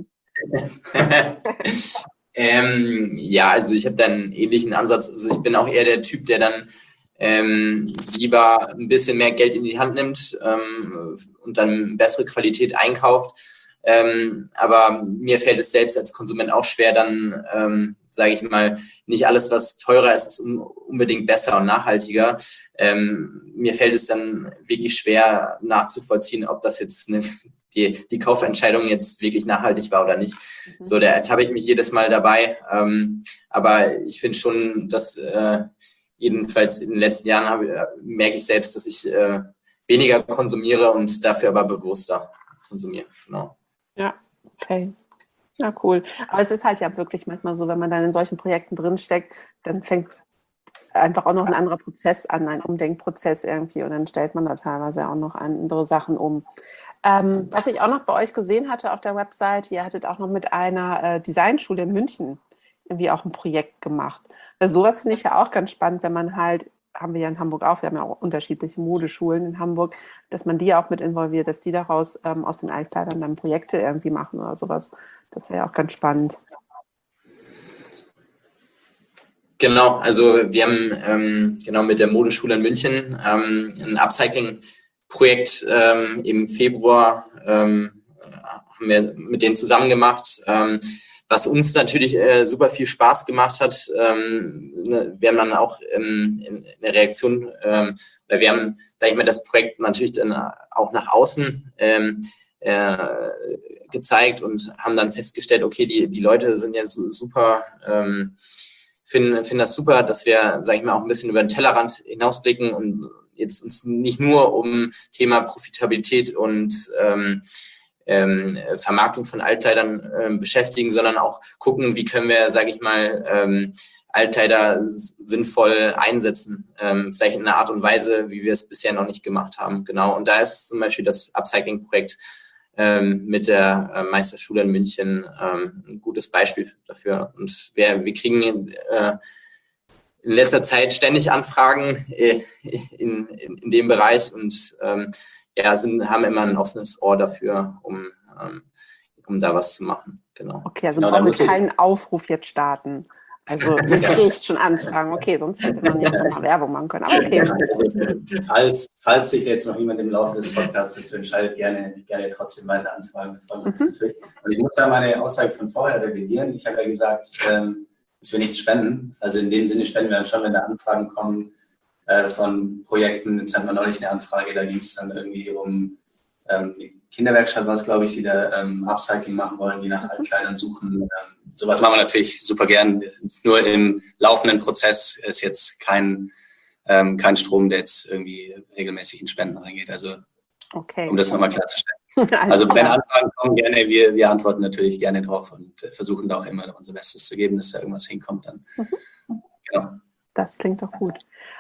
Also ich habe da einen ähnlichen Ansatz. Also ich bin auch eher der Typ, der dann lieber ein bisschen mehr Geld in die Hand nimmt und dann bessere Qualität einkauft. Aber mir fällt es selbst als Konsument auch schwer, dann, sage ich mal, nicht alles, was teurer ist, ist unbedingt besser und nachhaltiger. Mir fällt es dann wirklich schwer nachzuvollziehen, ob das jetzt die Kaufentscheidung jetzt wirklich nachhaltig war oder nicht. So, da ertappe ich mich jedes Mal dabei. Aber ich finde schon, dass jedenfalls in den letzten Jahren merke ich selbst, dass ich weniger konsumiere und dafür aber bewusster konsumiere. Genau. Ja, okay. Ja, cool. Aber es ist halt ja wirklich manchmal so, wenn man dann in solchen Projekten drinsteckt, dann fängt einfach auch noch ein anderer Prozess an, ein Umdenkprozess irgendwie, und dann stellt man da teilweise auch noch andere Sachen um. Was ich auch noch bei euch gesehen hatte auf der Website, ihr hattet auch noch mit einer Designschule in München irgendwie auch ein Projekt gemacht. Also sowas finde ich ja auch ganz spannend, wenn man halt, haben wir ja in Hamburg auch, wir haben ja auch unterschiedliche Modeschulen in Hamburg, dass man die auch mit involviert, dass die daraus aus den Altkleidern dann Projekte irgendwie machen oder sowas. Das wäre ja auch ganz spannend. Genau, also wir haben genau mit der Modeschule in München ein Upcycling-Projekt im Februar haben wir mit denen zusammen gemacht, was uns natürlich super viel Spaß gemacht hat. Wir haben dann auch in der Reaktion, wir haben, sage ich mal, das Projekt natürlich dann auch nach außen gezeigt und haben dann festgestellt, okay, die Leute sind ja super, finden das super, dass wir, sage ich mal, auch ein bisschen über den Tellerrand hinausblicken und jetzt uns nicht nur um Thema Profitabilität und Vermarktung von Altkleidern beschäftigen, sondern auch gucken, wie können wir, sage ich mal, Altkleider sinnvoll einsetzen, vielleicht in einer Art und Weise, wie wir es bisher noch nicht gemacht haben. Genau. Und da ist zum Beispiel das Upcycling-Projekt mit der Meisterschule in München ein gutes Beispiel dafür. Und wir kriegen in letzter Zeit ständig Anfragen in dem Bereich und haben immer ein offenes Ohr dafür, um da was zu machen. Genau. Okay, also brauchen wir keinen Aufruf jetzt starten. Also ihr kriegt schon Anfragen. Okay, sonst hätte man jetzt noch mal Werbung machen können. Aber okay. Falls sich jetzt noch jemand im Laufe des Podcasts dazu entscheidet, gerne trotzdem weiter anfragen. Natürlich. Und ich muss ja meine Aussage von vorher revidieren. Ich habe ja gesagt, dass wir nichts spenden. Also in dem Sinne spenden wir dann schon, wenn da Anfragen kommen von Projekten. Jetzt hatten wir neulich eine Anfrage, da ging es dann irgendwie um die Kinderwerkstatt, was glaube ich, die da Upcycling machen wollen, die nach Altkleidern suchen. Sowas machen wir natürlich super gern. Nur im laufenden Prozess ist jetzt kein Strom, der jetzt irgendwie regelmäßig in Spenden reingeht. Also um das nochmal klarzustellen. Also wenn Anfragen kommen, gerne, wir antworten natürlich gerne drauf und versuchen da auch immer unser Bestes zu geben, dass da irgendwas hinkommt dann. Genau. Das klingt doch gut.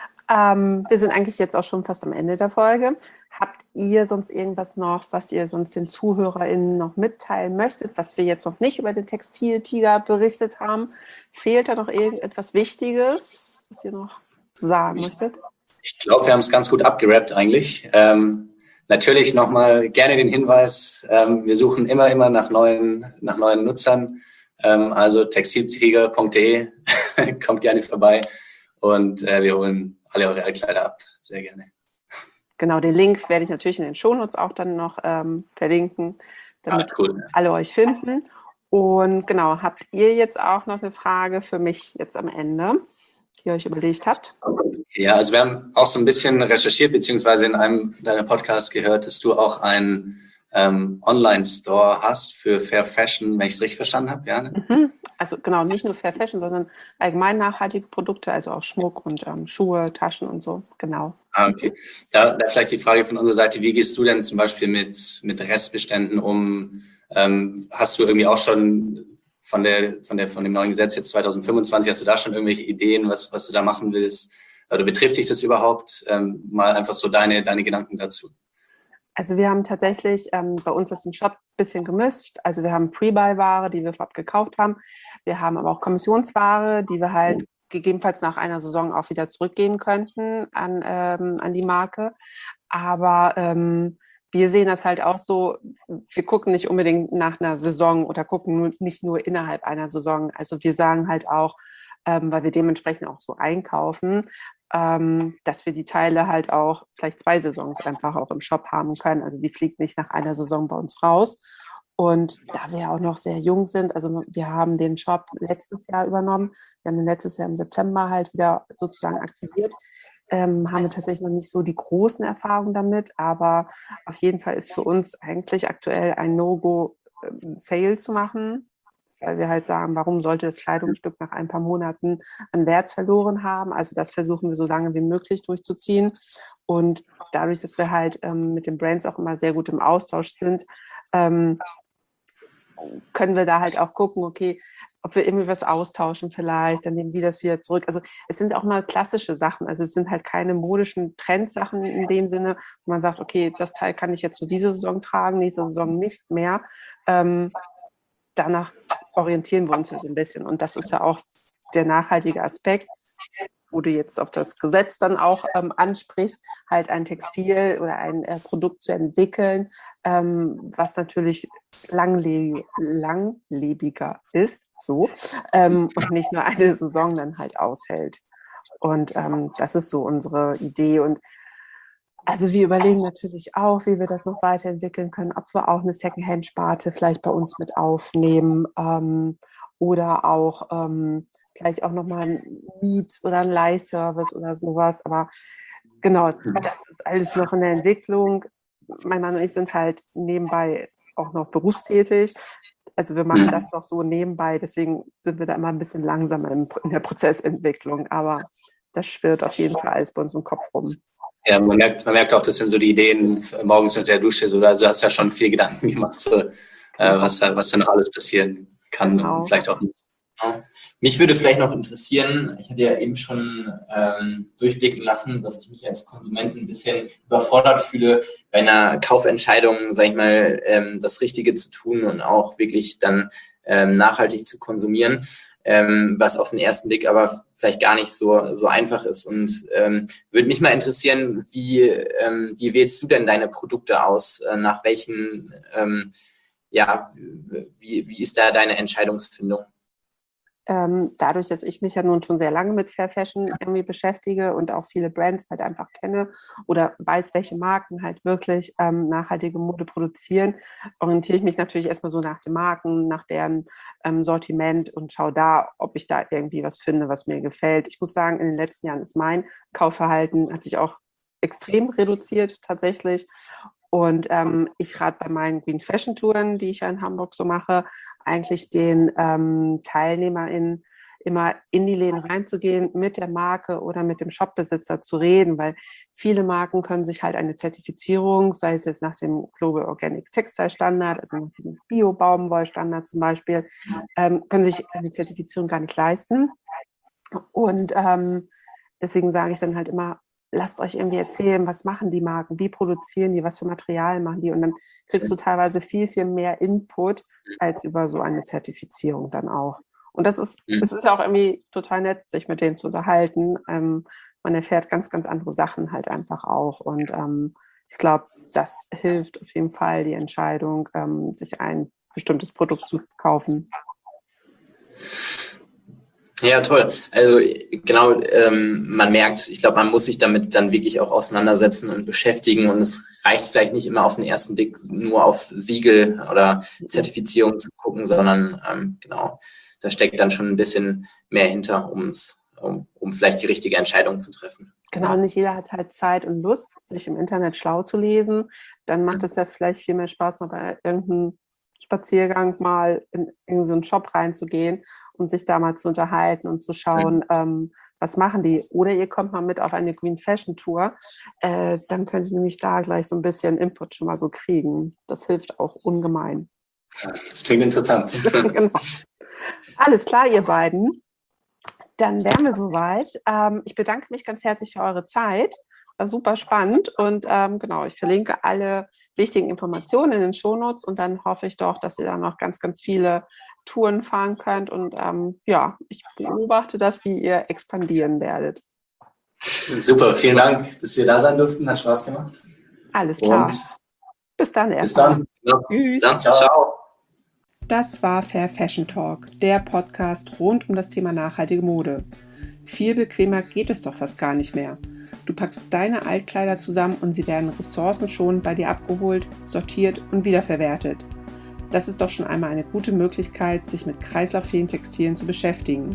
Wir sind eigentlich jetzt auch schon fast am Ende der Folge. Habt ihr sonst irgendwas noch, was ihr sonst den ZuhörerInnen noch mitteilen möchtet, was wir jetzt noch nicht über den Textiltiger berichtet haben? Fehlt da noch irgendetwas Wichtiges, was ihr noch sagen möchtet? Ich glaube, wir haben es ganz gut abgerappt eigentlich. Natürlich nochmal gerne den Hinweis, wir suchen immer nach neuen Nutzern. Also textiltiger.de, kommt gerne vorbei und wir holen alle eure Altkleider ab, sehr gerne. Genau, den Link werde ich natürlich in den Shownotes auch dann noch verlinken, damit alle euch finden. Und genau, habt ihr jetzt auch noch eine Frage für mich jetzt am Ende, die ihr euch überlegt habt? Ja, also wir haben auch so ein bisschen recherchiert, beziehungsweise in einem deiner Podcasts gehört, dass du auch einen Online-Store hast für Fair Fashion, wenn ich es richtig verstanden habe, ja? Ne? Also genau, nicht nur Fair Fashion, sondern allgemein nachhaltige Produkte, also auch Schmuck und Schuhe, Taschen und so, genau. Okay. Da vielleicht die Frage von unserer Seite, wie gehst du denn zum Beispiel mit Restbeständen um? Hast du irgendwie auch schon von dem neuen Gesetz jetzt 2025, hast du da schon irgendwelche Ideen, was du da machen willst? Oder betrifft dich das überhaupt? Mal einfach so deine Gedanken dazu. Also wir haben tatsächlich, bei uns ist ein Shop ein bisschen gemischt. Also wir haben Pre-Buy-Ware, die wir vorab gekauft haben. Wir haben aber auch Kommissionsware, die wir halt gegebenenfalls nach einer Saison auch wieder zurückgeben könnten an die Marke. Aber wir sehen das halt auch so, wir gucken nicht unbedingt nach einer Saison oder gucken nicht nur innerhalb einer Saison. Also wir sagen halt auch, weil wir dementsprechend auch so einkaufen, dass wir die Teile halt auch vielleicht 2 Saisons einfach auch im Shop haben können. Also die fliegt nicht nach einer Saison bei uns raus. Und da wir auch noch sehr jung sind, also wir haben den Shop letztes Jahr übernommen, wir haben den letztes Jahr im September halt wieder sozusagen aktiviert. haben wir tatsächlich noch nicht so die großen Erfahrungen damit, aber auf jeden Fall ist für uns eigentlich aktuell ein No-Go, Sale zu machen, weil wir halt sagen, warum sollte das Kleidungsstück nach ein paar Monaten an Wert verloren haben? Also das versuchen wir so lange wie möglich durchzuziehen. Und dadurch, dass wir halt mit den Brands auch immer sehr gut im Austausch sind, können wir da halt auch gucken, okay, ob wir irgendwie was austauschen vielleicht, dann nehmen die das wieder zurück. Also es sind auch mal klassische Sachen, also es sind halt keine modischen Trendsachen in dem Sinne, wo man sagt, okay, das Teil kann ich jetzt für diese Saison tragen, nächste Saison nicht mehr. Danach orientieren wir uns ja so ein bisschen und das ist ja auch der nachhaltige Aspekt, wo du jetzt auf das Gesetz dann auch ansprichst, halt ein Textil oder ein Produkt zu entwickeln, was natürlich langlebiger ist, so, und nicht nur eine Saison dann halt aushält. Und das ist so unsere Idee. Und also wir überlegen natürlich auch, wie wir das noch weiterentwickeln können, ob wir auch eine Secondhand-Sparte vielleicht bei uns mit aufnehmen oder auch vielleicht auch nochmal ein Miet- oder ein Leihservice oder sowas. Aber genau, das ist alles noch in der Entwicklung. Mein Mann und ich sind halt nebenbei auch noch berufstätig. Also wir machen das noch so nebenbei, deswegen sind wir da immer ein bisschen langsamer in der Prozessentwicklung. Aber das schwirrt auf jeden Fall alles bei uns im Kopf rum. Ja, man merkt auch, das sind so die Ideen morgens unter der Dusche. So, also du hast ja schon viel Gedanken gemacht, so, was da noch alles passieren kann und vielleicht auch nicht. Ja. Mich würde vielleicht noch interessieren, ich hatte ja eben schon durchblicken lassen, dass ich mich als Konsument ein bisschen überfordert fühle, bei einer Kaufentscheidung, sag ich mal, das Richtige zu tun und auch wirklich dann nachhaltig zu konsumieren, was auf den ersten Blick aber vielleicht gar nicht so einfach ist. Und würde mich mal interessieren, wie wählst du denn deine Produkte aus? Nach welchen, wie ist da deine Entscheidungsfindung? Dadurch, dass ich mich ja nun schon sehr lange mit Fair Fashion irgendwie beschäftige und auch viele Brands halt einfach kenne oder weiß, welche Marken halt wirklich nachhaltige Mode produzieren, orientiere ich mich natürlich erstmal so nach den Marken, nach deren Sortiment und schaue da, ob ich da irgendwie was finde, was mir gefällt. Ich muss sagen, in den letzten Jahren ist mein Kaufverhalten hat sich auch extrem reduziert tatsächlich. Und ich rate bei meinen Green Fashion Touren, die ich ja in Hamburg so mache, eigentlich den TeilnehmerInnen immer in die Läden reinzugehen, mit der Marke oder mit dem Shopbesitzer zu reden, weil viele Marken können sich halt eine Zertifizierung, sei es jetzt nach dem Global Organic Textile Standard, also nach dem Bio-Baumwollstandard zum Beispiel, können sich eine Zertifizierung gar nicht leisten. Und deswegen sage ich dann halt immer, lasst euch irgendwie erzählen, was machen die Marken, wie produzieren die, was für Material machen die und dann kriegst du teilweise viel, viel mehr Input als über so eine Zertifizierung dann auch. Und das ist ja auch irgendwie total nett, sich mit denen zu unterhalten. Man erfährt ganz, ganz andere Sachen halt einfach auch und ich glaube, das hilft auf jeden Fall die Entscheidung, sich ein bestimmtes Produkt zu kaufen. Ja, toll. Also genau, man merkt, ich glaube, man muss sich damit dann wirklich auch auseinandersetzen und beschäftigen und es reicht vielleicht nicht immer auf den ersten Blick nur auf Siegel oder Zertifizierung zu gucken, sondern genau, da steckt dann schon ein bisschen mehr hinter, um vielleicht die richtige Entscheidung zu treffen. Genau, nicht jeder hat halt Zeit und Lust, sich im Internet schlau zu lesen. Dann macht es ja vielleicht viel mehr Spaß, mal bei irgendeinem Spaziergang mal in so einen Shop reinzugehen und sich da mal zu unterhalten und zu schauen, was machen die. Oder ihr kommt mal mit auf eine Green Fashion Tour, dann könnt ihr nämlich da gleich so ein bisschen Input schon mal so kriegen. Das hilft auch ungemein. Das klingt interessant. Genau. Alles klar, ihr beiden. Dann wären wir soweit. Ich bedanke mich ganz herzlich für eure Zeit. War super spannend und genau, ich verlinke alle wichtigen Informationen in den Shownotes und dann hoffe ich doch, dass ihr da noch ganz, ganz viele Touren fahren könnt und ja, ich beobachte das, wie ihr expandieren werdet. Super, vielen Dank, dass wir da sein durften, hat Spaß gemacht. Alles klar. Und bis dann bis erstmal. dann. Ja. Tschüss. Dann, ciao. Das war Fair Fashion Talk, der Podcast rund um das Thema nachhaltige Mode. Viel bequemer geht es doch fast gar nicht mehr. Du packst deine Altkleider zusammen und sie werden ressourcenschonend bei dir abgeholt, sortiert und wiederverwertet. Das ist doch schon einmal eine gute Möglichkeit, sich mit kreislauffähigen Textilien zu beschäftigen.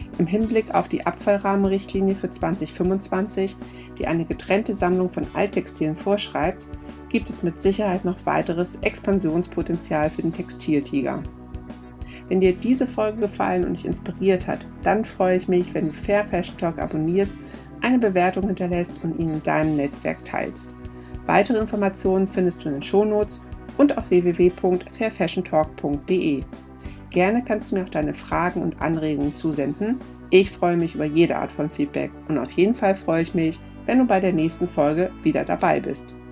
Im Hinblick auf die Abfallrahmenrichtlinie für 2025, die eine getrennte Sammlung von Alttextilien vorschreibt, gibt es mit Sicherheit noch weiteres Expansionspotenzial für den Textiltiger. Wenn dir diese Folge gefallen und dich inspiriert hat, dann freue ich mich, wenn du Fair Fashion Talk abonnierst, eine Bewertung hinterlässt und ihn in deinem Netzwerk teilst. Weitere Informationen findest du in den Shownotes und auf www.fairfashiontalk.de. Gerne kannst du mir auch deine Fragen und Anregungen zusenden. Ich freue mich über jede Art von Feedback und auf jeden Fall freue ich mich, wenn du bei der nächsten Folge wieder dabei bist.